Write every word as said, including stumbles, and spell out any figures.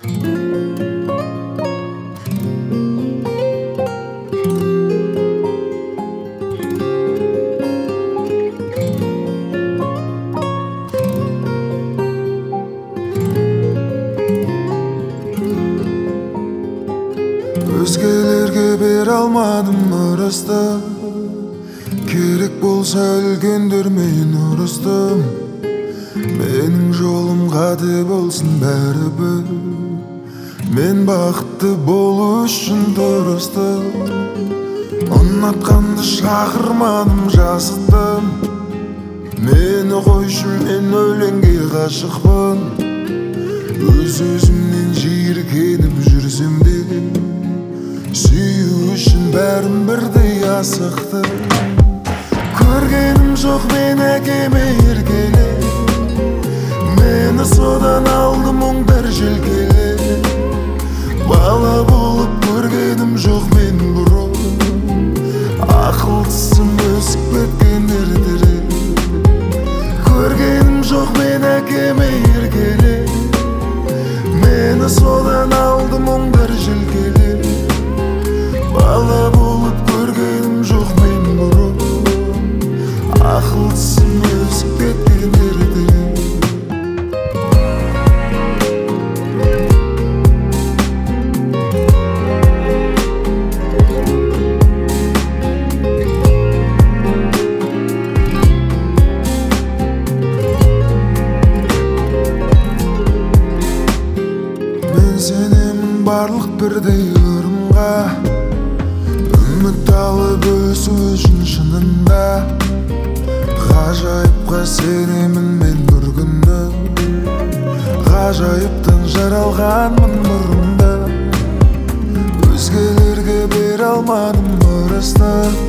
Өзгелерге бере алмадым ырысты, керек болса өлгендермен ұрыстым. Менің жолым қате болсын бәрібір, мен бақытты болу үшін тырыстым. Ұнатқанды шақырмадым, жасыттым. Мені қойшы, мен өлеңге ғашықпын. Өз-өзімнен жиіркеніп жүрсем де, сүю үшін бәрін бірдей асықты. Көргенім жоқ мен әкеме еркеле, мені содан алды мұңдар желкеле. Бала болып көргенім жоқ мен бұрын, ақылдысым өсіп кеткен ертерек. Көргенім жоқ мен әкеме еркеле, мені содан алды мұңдар желкеле. Бала болып көргенім жоқ мен бұрын, ақылдысым өсіп кеткен ертерек. Мен сенемін барлық бірдей ырымға, үміт алып өсу үшін шынында. Ғажайыпқа сенемін мен бір күні, ғажайыптан жаралғанмын бұрында. Өзгелерге бере алмадым ырысты,